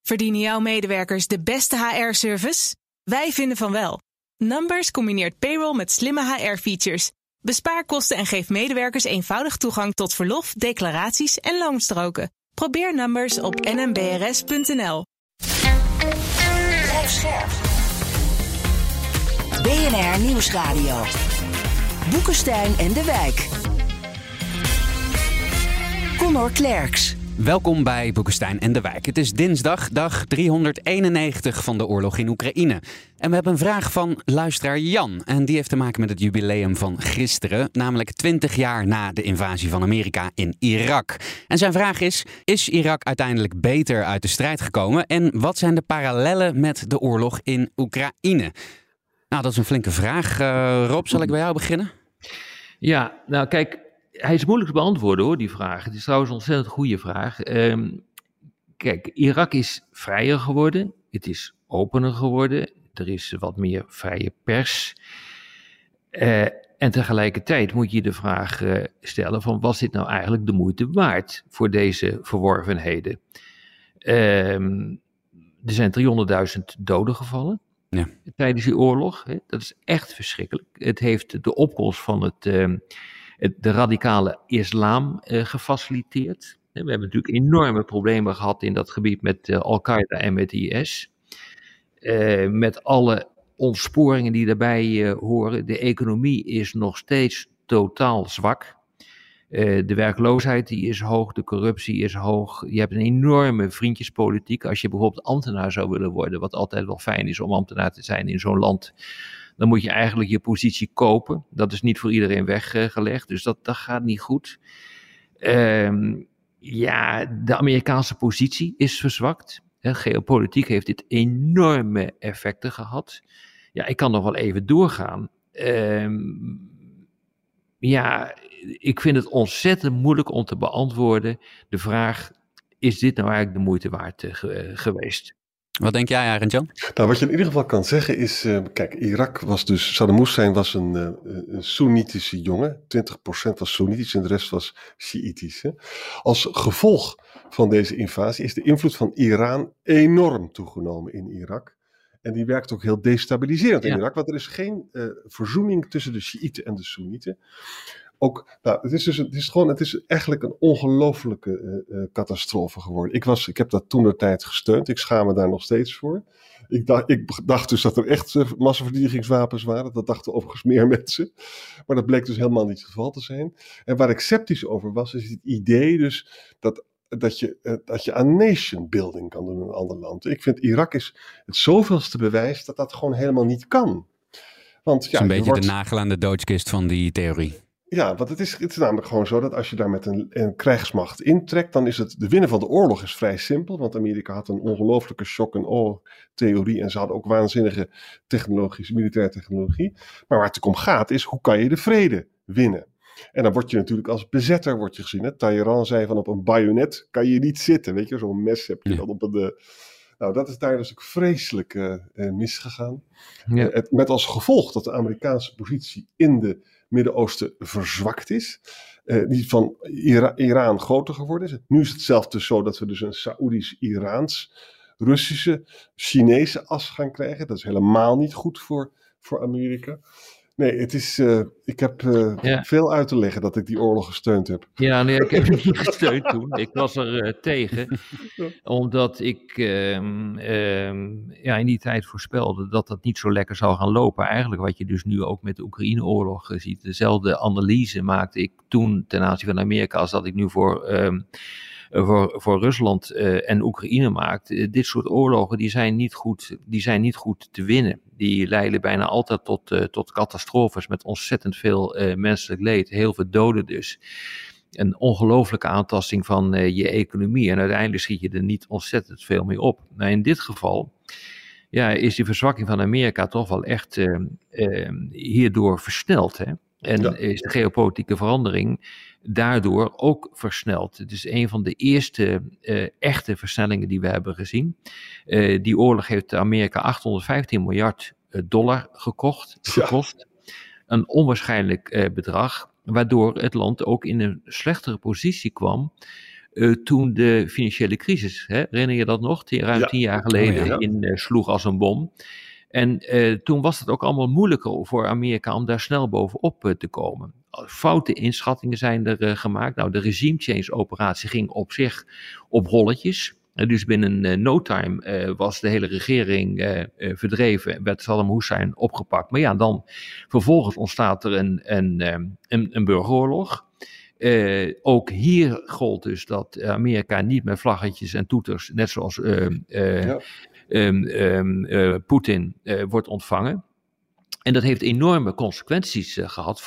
Verdienen jouw medewerkers de beste HR-service? Wij vinden van wel. Numbers combineert payroll met slimme HR-features. Bespaar kosten en geef medewerkers eenvoudig toegang tot verlof, declaraties en loonstroken. Probeer Numbers op nmbrs.nl. Blijf scherp. BNR Nieuwsradio. Boekenstein en de Wijk. Connor Klerks. Welkom bij Boekenstein en de Wijk. Het is dinsdag, dag 391 van de oorlog in Oekraïne. En we hebben een vraag van luisteraar Jan. En die heeft te maken met het jubileum van gisteren. Namelijk 20 jaar na de invasie van Amerika in Irak. En zijn vraag is Irak uiteindelijk beter uit de strijd gekomen? En wat zijn de parallellen met de oorlog in Oekraïne? Nou, dat is een flinke vraag. Rob, zal ik bij jou beginnen? Ja, nou kijk, hij is moeilijk te beantwoorden hoor, die vraag. Het is trouwens een ontzettend goede vraag. Kijk, Irak is vrijer geworden. Het is opener geworden. Er is wat meer vrije pers. En tegelijkertijd moet je de vraag stellen van, was dit nou eigenlijk de moeite waard voor deze verworvenheden? Er zijn 300.000 doden gevallen. Ja. Tijdens die oorlog. Hè? Dat is echt verschrikkelijk. Het heeft de opkomst van de radicale islam gefaciliteerd. We hebben natuurlijk enorme problemen gehad in dat gebied met Al-Qaeda en met IS. Met alle ontsporingen die daarbij horen. De economie is nog steeds totaal zwak. De werkloosheid die is hoog, de corruptie is hoog. Je hebt een enorme vriendjespolitiek. Als je bijvoorbeeld ambtenaar zou willen worden, wat altijd wel fijn is om ambtenaar te zijn in zo'n land, dan moet je eigenlijk je positie kopen. Dat is niet voor iedereen weggelegd, dus dat gaat niet goed. De Amerikaanse positie is verzwakt. Geopolitiek heeft dit enorme effecten gehad. Ja, ik kan nog wel even doorgaan. Ik vind het ontzettend moeilijk om te beantwoorden de vraag, is dit nou eigenlijk de moeite waard geweest? Wat denk jij, Arend-Jan? Nou, wat je in ieder geval kan zeggen is, kijk, Irak was dus, Saddam Hussein was een Soenitische jongen. 20% was Soenitisch en de rest was Sjiïtisch. Hè. Als gevolg van deze invasie is de invloed van Iran enorm toegenomen in Irak. En die werkt ook heel destabiliserend in Irak, want er is geen verzoening tussen de Sjiïten en de Soenieten. Ook, nou, het is eigenlijk een ongelofelijke catastrofe geworden. Ik heb dat toentertijd gesteund. Ik schaam me daar nog steeds voor. Ik dacht dus dat er echt massaverdedigingswapens waren. Dat dachten overigens meer mensen. Maar dat bleek dus helemaal niet het geval te zijn. En waar ik sceptisch over was, is het idee dus dat je aan nation building kan doen in een ander land. Ik vind Irak is het zoveelste bewijs dat dat gewoon helemaal niet kan. Want, het is een beetje de nagel aan de doodskist van die theorie. Ja, want het is namelijk gewoon zo dat als je daar met een krijgsmacht intrekt, dan is het, de winnen van de oorlog is vrij simpel, want Amerika had een ongelofelijke shock-and-awe-theorie en ze hadden ook waanzinnige militaire technologie. Maar waar het om gaat is, hoe kan je de vrede winnen? En dan word je natuurlijk als bezetter gezien. Hè? Talleyrand zei van, op een bajonet kan je niet zitten, weet je, zo'n mes heb je dan op een... Nou, dat is daar dus ook vreselijk misgegaan. Ja. Met als gevolg dat de Amerikaanse positie in de Midden-Oosten verzwakt is. Die van Iran groter geworden is. Nu is het zelfs dus zo dat we dus een Saoedisch-Iraans, Russische, Chinese as gaan krijgen. Dat is helemaal niet goed voor Amerika. Nee, het is, ik heb veel uit te leggen dat ik die oorlog gesteund heb. Ja, nee, ik heb het niet gesteund toen. Ik was er tegen. Omdat ik in die tijd voorspelde dat dat niet zo lekker zou gaan lopen. Eigenlijk wat je dus nu ook met de Oekraïne-oorlog ziet. Dezelfde analyse maakte ik toen ten aanzien van Amerika als dat ik nu voor Rusland en Oekraïne maakt. Dit soort oorlogen die zijn niet goed te winnen. Die leiden bijna altijd tot catastrofes met ontzettend veel menselijk leed. Heel veel doden dus. Een ongelooflijke aantasting van je economie. En uiteindelijk schiet je er niet ontzettend veel mee op. Maar in dit geval is die verzwakking van Amerika toch wel echt hierdoor versneld. Hè? En is de geopolitieke verandering daardoor ook versneld. Het is een van de eerste echte versnellingen die we hebben gezien. Die oorlog heeft Amerika $815 miljard gekost. Een onwaarschijnlijk bedrag, waardoor het land ook in een slechtere positie kwam toen de financiële crisis, herinner je dat nog, ruim 10 jaar geleden, insloeg als een bom. En toen was het ook allemaal moeilijker voor Amerika om daar snel bovenop te komen. Foute inschattingen zijn er gemaakt. Nou, de regime change operatie ging op zich op rolletjes. Dus binnen no time was de hele regering verdreven, werd Saddam Hussein opgepakt. Maar ja, dan vervolgens ontstaat er een burgeroorlog. Ook hier gold dus dat Amerika niet met vlaggetjes en toeters, net zoals Poetin, wordt ontvangen. En dat heeft enorme consequenties gehad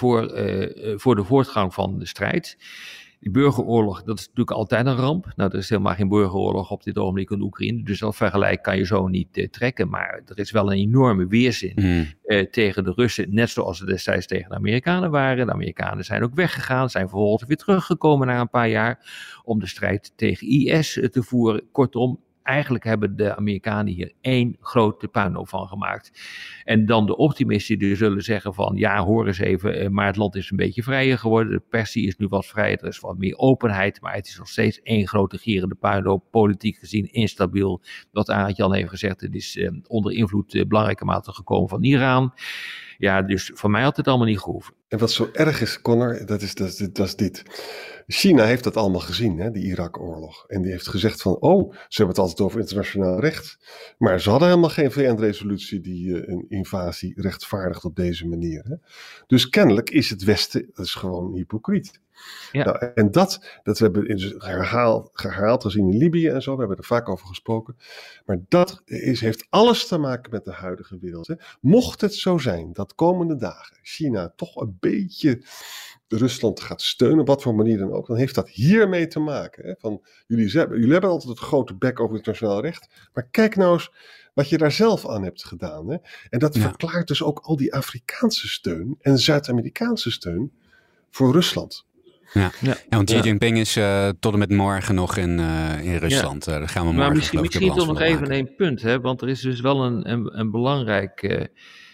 voor de voortgang van de strijd. Die burgeroorlog, dat is natuurlijk altijd een ramp. Nou, er is helemaal geen burgeroorlog op dit ogenblik in Oekraïne. Dus dat vergelijk kan je zo niet trekken. Maar er is wel een enorme weerzin tegen de Russen. Net zoals het destijds tegen de Amerikanen waren. De Amerikanen zijn ook weggegaan. Zijn vervolgens weer teruggekomen na een paar jaar. Om de strijd tegen IS te voeren. Kortom, eigenlijk hebben de Amerikanen hier één grote puinhoop van gemaakt. En dan de optimisten die zullen zeggen van, ja, hoor eens even, maar het land is een beetje vrijer geworden. De persie is nu wat vrijer, er is wat meer openheid, maar het is nog steeds één grote gierende puinhoop, politiek gezien instabiel. Wat Arend Jan heeft gezegd, het is onder invloed belangrijke mate gekomen van Iran. Ja, dus voor mij had het allemaal niet gehoeven. En wat zo erg is, Connor, dat is dit. China heeft dat allemaal gezien, hè, die Irak-oorlog. En die heeft gezegd van, ze hebben het altijd over internationaal recht. Maar ze hadden helemaal geen VN-resolutie die een invasie rechtvaardigt op deze manier. Hè. Dus kennelijk is het Westen, dat is gewoon hypocriet. Ja. Nou, en dat we hebben herhaald gezien in Libië en zo, we hebben er vaak over gesproken. Maar dat heeft alles te maken met de huidige wereld. Hè. Mocht het zo zijn dat komende dagen China toch een beetje Rusland gaat steunen, op wat voor manier dan ook, dan heeft dat hiermee te maken. Hè, van, jullie hebben altijd het grote bek over internationaal recht, maar kijk nou eens wat je daar zelf aan hebt gedaan. Hè. En dat verklaart dus ook al die Afrikaanse steun en Zuid-Amerikaanse steun voor Rusland. Ja, want Xi Jinping is tot en met morgen nog in Rusland. Daar gaan we morgen. Maar misschien toch nog even één punt, hè? Want er is dus wel een belangrijke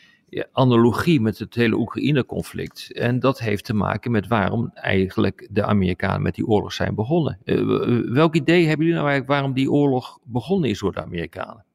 analogie met het hele Oekraïne-conflict. En dat heeft te maken met waarom eigenlijk de Amerikanen met die oorlog zijn begonnen. Welk idee hebben jullie nou eigenlijk waarom die oorlog begonnen is door de Amerikanen?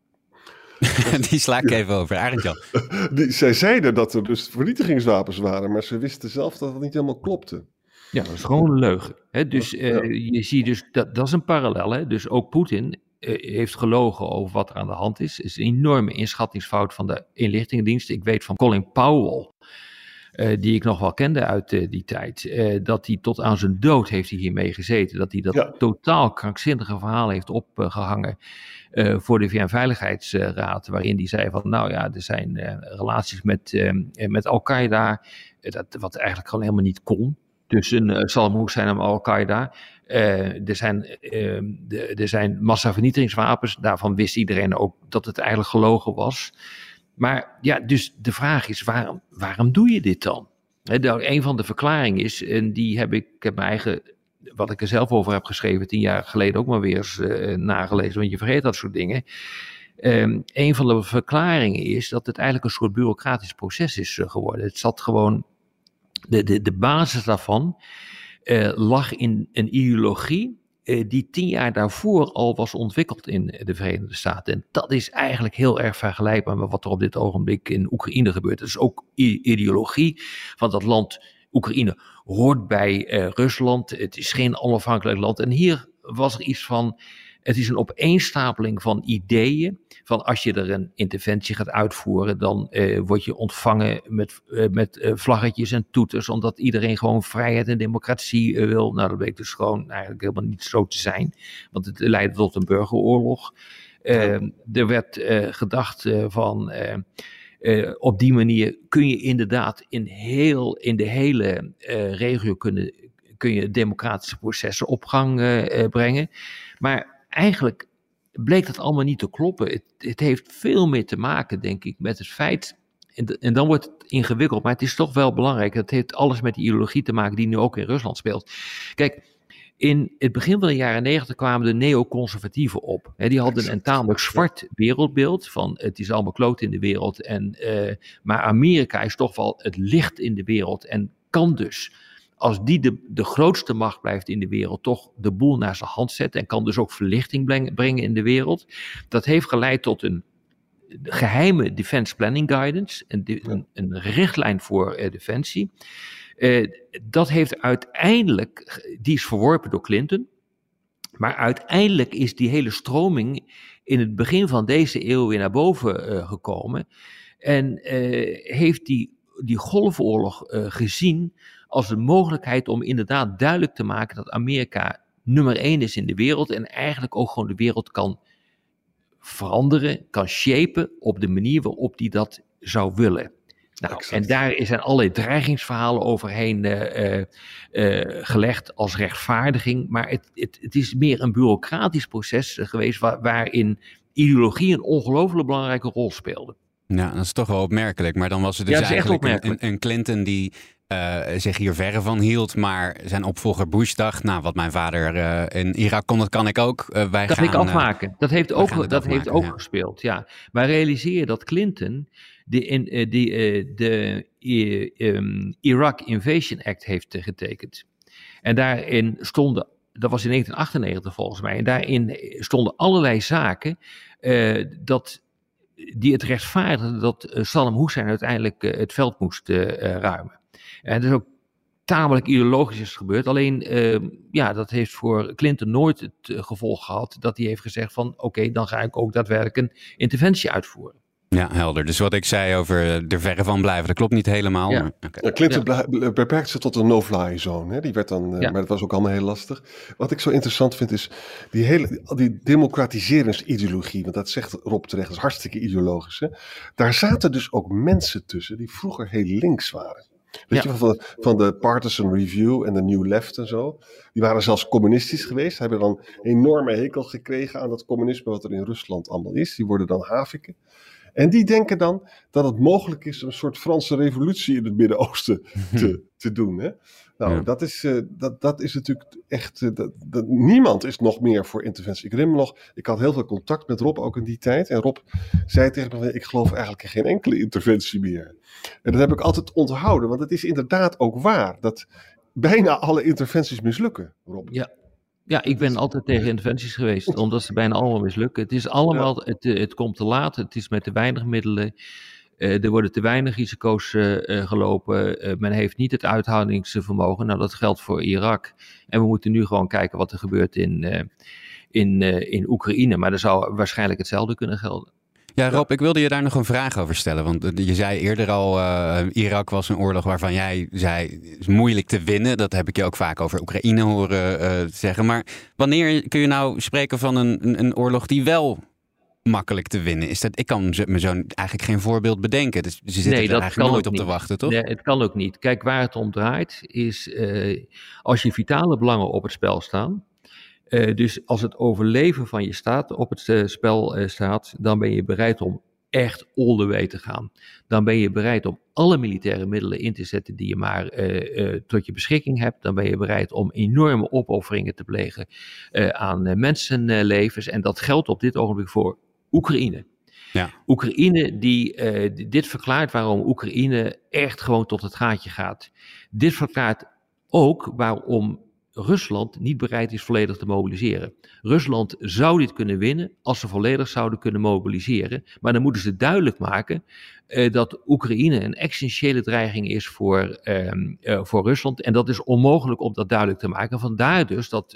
Die sla ik even over, Arend Jan. Zij zeiden dat er dus vernietigingswapens waren, maar ze wisten zelf dat het niet helemaal klopte. Ja, dat is gewoon een leugen. Hè? Dus je ziet dus, dat is een parallel. Hè? Dus ook Poetin heeft gelogen over wat er aan de hand is. Het is een enorme inschattingsfout van de inlichtingendienst. Ik weet van Colin Powell, die ik nog wel kende uit die tijd, dat hij tot aan zijn dood heeft hij hiermee gezeten. Dat hij dat totaal krankzinnige verhaal heeft opgehangen voor de VN-veiligheidsraad, waarin hij zei van, nou ja, er zijn relaties met Al-Qaeda, wat eigenlijk gewoon helemaal niet kon. Tussen Saddam Hussein en Al-Qaeda. Er zijn massavernietigingswapens. Daarvan wist iedereen ook dat het eigenlijk gelogen was. Maar ja, dus de vraag is, waarom doe je dit dan? Een van de verklaringen is, en ik heb mijn eigen, wat ik er zelf over heb geschreven 10 jaar geleden ook maar weer eens nagelezen, want je vergeet dat soort dingen. Een van de verklaringen is dat het eigenlijk een soort bureaucratisch proces is geworden. Het zat gewoon, de basis daarvan lag in een ideologie die 10 jaar daarvoor al was ontwikkeld in de Verenigde Staten. En dat is eigenlijk heel erg vergelijkbaar met wat er op dit ogenblik in Oekraïne gebeurt. Het is ook ideologie van dat land. Oekraïne hoort bij Rusland. Het is geen onafhankelijk land. En hier was er iets van, het is een opeenstapeling van ideeën. Van als je er een interventie gaat uitvoeren, dan word je ontvangen met vlaggetjes en toeters, omdat iedereen gewoon vrijheid en democratie wil. Nou, dat bleek dus gewoon eigenlijk helemaal niet zo te zijn, want het leidde tot een burgeroorlog. Er werd gedacht van, op die manier kun je inderdaad in de hele regio kun je democratische processen op gang brengen. Maar eigenlijk bleek dat allemaal niet te kloppen. Het heeft veel meer te maken, denk ik, met het feit, en dan wordt het ingewikkeld, maar het is toch wel belangrijk. Het heeft alles met die ideologie te maken die nu ook in Rusland speelt. Kijk, in het begin van de jaren 90 kwamen de neoconservatieven op. Die hadden een tamelijk zwart wereldbeeld van het is allemaal kloot in de wereld. Maar Amerika is toch wel het licht in de wereld en kan dus als die de grootste macht blijft in de wereld, toch de boel naar zijn hand zet en kan dus ook verlichting brengen in de wereld. Dat heeft geleid tot een geheime Defense Planning Guidance, een richtlijn voor defensie. Dat heeft uiteindelijk, die is verworpen door Clinton, maar uiteindelijk is die hele stroming in het begin van deze eeuw weer naar boven gekomen en heeft die golfoorlog gezien als een mogelijkheid om inderdaad duidelijk te maken dat Amerika nummer 1 is in de wereld en eigenlijk ook gewoon de wereld kan veranderen, kan shapen op de manier waarop die dat zou willen. Nou, en daar zijn allerlei dreigingsverhalen overheen gelegd als rechtvaardiging, maar het is meer een bureaucratisch proces geweest waarin ideologie een ongelooflijk belangrijke rol speelde. Ja, dat is toch wel opmerkelijk. Maar dan was het dus eigenlijk een Clinton die zich hier verre van hield. Maar zijn opvolger Bush dacht, nou, wat mijn vader in Irak kon, dat kan ik ook. Dat kan ik afmaken. Dat heeft ook gespeeld, ja. Maar realiseer je dat Clinton de Iraq Invasion Act heeft getekend. En daarin stonden, dat was in 1998 volgens mij, en daarin stonden allerlei zaken die het rechtvaardigden dat Saddam Hussein uiteindelijk het veld moest ruimen. En dat is ook tamelijk ideologisch is gebeurd. Alleen, dat heeft voor Clinton nooit het gevolg gehad dat hij heeft gezegd van oké, dan ga ik ook daadwerkelijk een interventie uitvoeren. Ja, helder. Dus wat ik zei over er verre van blijven, dat klopt niet helemaal. Ja. Maar, Clinton beperkt zich tot een no-fly zone. Hè? Die werd dan, maar dat was ook allemaal heel lastig. Wat ik zo interessant vind is die democratiseringsideologie. Want dat zegt Rob terecht, dat is hartstikke ideologisch. Hè? Daar zaten dus ook mensen tussen die vroeger heel links waren. Weet je, van de Partisan Review en de New Left en zo. Die waren zelfs communistisch geweest. Hebben dan een enorme hekel gekregen aan dat communisme wat er in Rusland allemaal is. Die worden dan haviken. En die denken dan dat het mogelijk is een soort Franse revolutie in het Midden-Oosten te doen. Hè? Nou, dat is natuurlijk echt... niemand is nog meer voor interventie. Ik herinner me nog, ik had heel veel contact met Rob ook in die tijd. En Rob zei tegen me, ik geloof eigenlijk in geen enkele interventie meer. En dat heb ik altijd onthouden, want het is inderdaad ook waar. Dat bijna alle interventies mislukken, Rob. Ja, ik ben altijd tegen interventies geweest, omdat ze bijna allemaal mislukken. Het is allemaal, het komt te laat, het is met te weinig middelen, er worden te weinig risico's gelopen, men heeft niet het uithoudingsvermogen. Nou, dat geldt voor Irak. En we moeten nu gewoon kijken wat er gebeurt in Oekraïne, maar er zou waarschijnlijk hetzelfde kunnen gelden. Ja, Rob, ik wilde je daar nog een vraag over stellen. Want je zei eerder al, Irak was een oorlog waarvan jij zei, is moeilijk te winnen. Dat heb ik je ook vaak over Oekraïne horen zeggen. Maar wanneer kun je nou spreken van een oorlog die wel makkelijk te winnen is? Ik kan me zo eigenlijk geen voorbeeld bedenken. Dus ze zitten er eigenlijk nooit op te wachten, toch? Nee, het kan ook niet. Kijk, waar het om draait is, als je vitale belangen op het spel staan, dus als het overleven van je staat op het spel staat, dan ben je bereid om echt all the way te gaan. Dan ben je bereid om alle militaire middelen in te zetten die je maar tot je beschikking hebt. Dan ben je bereid om enorme opofferingen te plegen aan mensenlevens. En dat geldt op dit ogenblik voor Oekraïne. Ja. Oekraïne dit verklaart waarom Oekraïne echt gewoon tot het gaatje gaat. Dit verklaart ook waarom Rusland niet bereid is volledig te mobiliseren. Rusland zou dit kunnen winnen als ze volledig zouden kunnen mobiliseren. Maar dan moeten ze duidelijk maken dat Oekraïne een essentiële dreiging is voor Rusland. En dat is onmogelijk om dat duidelijk te maken. Vandaar dus dat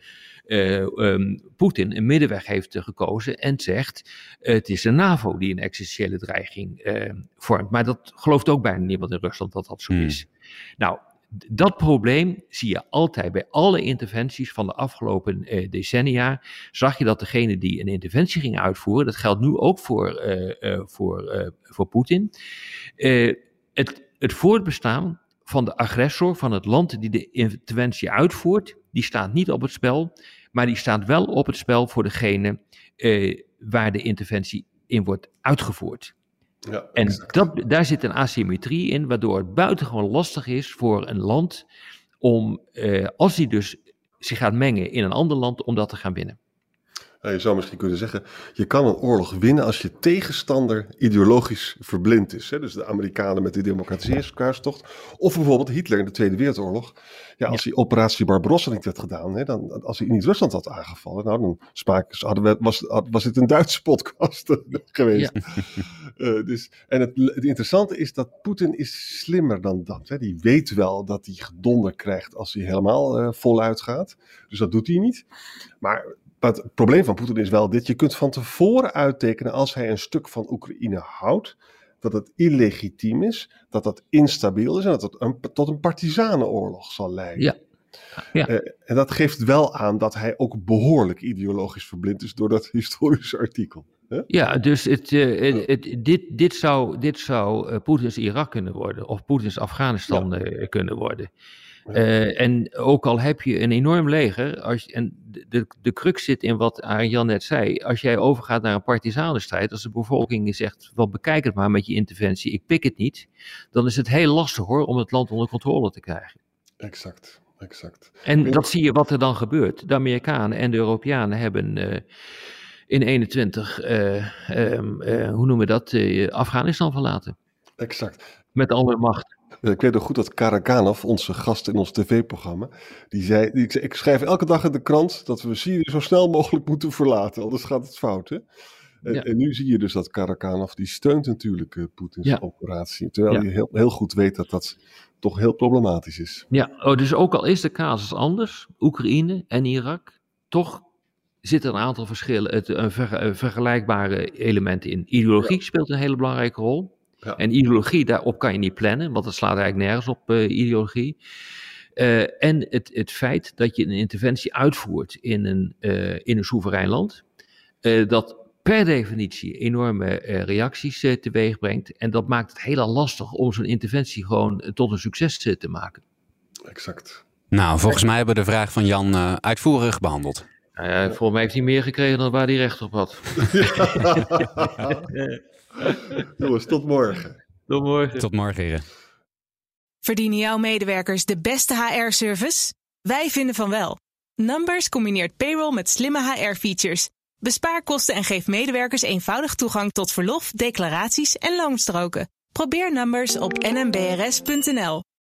Poetin een middenweg heeft gekozen en zegt, het is de NAVO die een essentiële dreiging vormt. Maar dat gelooft ook bijna niemand in Rusland dat dat zo is. Nou, dat probleem zie je altijd bij alle interventies van de afgelopen decennia. Zag je dat degene die een interventie ging uitvoeren, dat geldt nu ook voor Poetin, het voortbestaan van de agressor, van het land die de interventie uitvoert, die staat niet op het spel, maar die staat wel op het spel voor degene waar de interventie in wordt uitgevoerd. Ja, en daar zit een asymmetrie in, waardoor het buitengewoon lastig is voor een land om, als hij dus zich gaat mengen in een ander land, om dat te gaan winnen. Je zou misschien kunnen zeggen, je kan een oorlog winnen als je tegenstander ideologisch verblind is. Hè? Dus de Amerikanen met de democratiseringskruistocht. Of bijvoorbeeld Hitler in de Tweede Wereldoorlog. Ja, als hij operatie Barbarossa niet had gedaan, hè, dan, als hij niet Rusland had aangevallen, nou, dan was dit een Duitse podcast geweest. Ja. En het interessante is dat Poetin is slimmer dan dat. Hè? Die weet wel dat hij gedonder krijgt als hij helemaal voluit gaat. Dus dat doet hij niet. Maar het probleem van Poetin is wel dit. Je kunt van tevoren uittekenen als hij een stuk van Oekraïne houdt, dat het illegitiem is, dat dat instabiel is en dat het tot een partizanenoorlog zal leiden. Ja. Ja. En dat geeft wel aan dat hij ook behoorlijk ideologisch verblind is door dat historische artikel. Hè? Ja, dus dit zou Poetins Irak kunnen worden of Poetins Afghanistan kunnen worden. En ook al heb je een enorm leger, en de crux zit in wat Arjan net zei, als jij overgaat naar een partizanenstrijd, als de bevolking zegt, wel bekijk het maar met je interventie, ik pik het niet, dan is het heel lastig hoor, om het land onder controle te krijgen. Exact. En dat zie je wat er dan gebeurt. De Amerikanen en de Europeanen hebben in 21, Afghanistan verlaten. Exact. Met alle macht. Ik weet nog goed dat Karaganov, onze gast in ons tv-programma, die zei, ik schrijf elke dag in de krant dat we Syrië zo snel mogelijk moeten verlaten, anders gaat het fout. Hè? En nu zie je dus dat Karaganov, die steunt natuurlijk Poetins operatie, terwijl hij heel goed weet dat dat toch heel problematisch is. Ja, dus ook al is de casus anders, Oekraïne en Irak, toch zitten er een aantal verschillen, vergelijkbare elementen in. Ideologie speelt een hele belangrijke rol. Ja. En ideologie, daarop kan je niet plannen, want dat slaat eigenlijk nergens op, ideologie. En het feit dat je een interventie uitvoert in een soeverein land, dat per definitie enorme reacties teweeg brengt. En dat maakt het heel lastig om zo'n interventie gewoon tot een succes te maken. Exact. Nou, volgens mij hebben we de vraag van Jan uitvoerig behandeld. Volgens mij heeft hij meer gekregen dan waar hij recht op had. Jongens, tot morgen. Tot morgen, heren. Verdienen jouw medewerkers de beste HR-service? Wij vinden van wel. Numbers combineert payroll met slimme HR-features. Bespaar kosten en geef medewerkers eenvoudig toegang tot verlof, declaraties en loonstroken. Probeer Numbers op nmbrs.nl.